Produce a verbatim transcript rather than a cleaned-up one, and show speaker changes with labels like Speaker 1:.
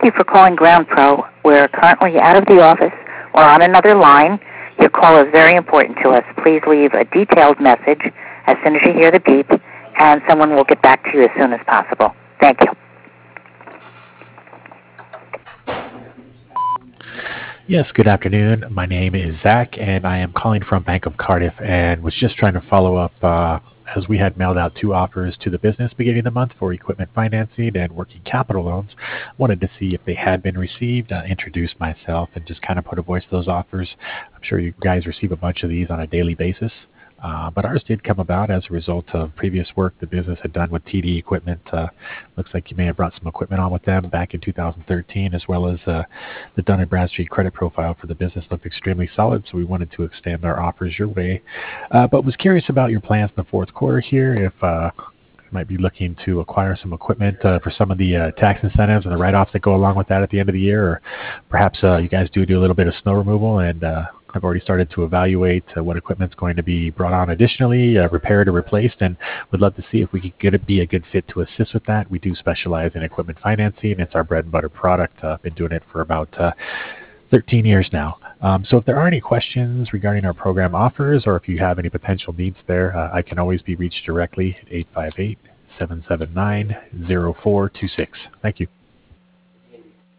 Speaker 1: you for calling Ground Pro. We're currently out of the office or on another line. Your call is very important to us. Please leave a detailed message as soon as you hear the beep, and someone will get back to you as soon as possible. Thank you.
Speaker 2: Yes, good afternoon. My name is Zach, and I am calling from Bank of Cardiff, and was just trying to follow up uh, as we had mailed out two offers to the business beginning of the month for equipment financing and working capital loans. Wanted to see if they had been received, uh, introduce myself, and just kind of put a voice to those offers. I'm sure you guys receive a bunch of these on a daily basis. Uh, but ours did come about as a result of previous work the business had done with T D Equipment. Uh, looks like you may have brought some equipment on with them back in two thousand thirteen, as well as uh, the Dun and Bradstreet credit profile for the business looked extremely solid, so we wanted to extend our offers your way. Uh, but was curious about your plans in the fourth quarter here, if uh, you might be looking to acquire some equipment uh, for some of the uh, tax incentives and the write-offs that go along with that at the end of the year, or perhaps uh, you guys do do a little bit of snow removal and uh, I've already started to evaluate uh, what equipment's going to be brought on additionally, uh, repaired or replaced, and would love to see if we could get it be a good fit to assist with that. We do specialize in equipment financing. It's our bread and butter product. Uh, I've been doing it for about uh, thirteen years now. Um, so if there are any questions regarding our program offers, or if you have any potential needs there, uh, I can always be reached directly at eight five eight, seven seven nine, zero four two six. Thank you.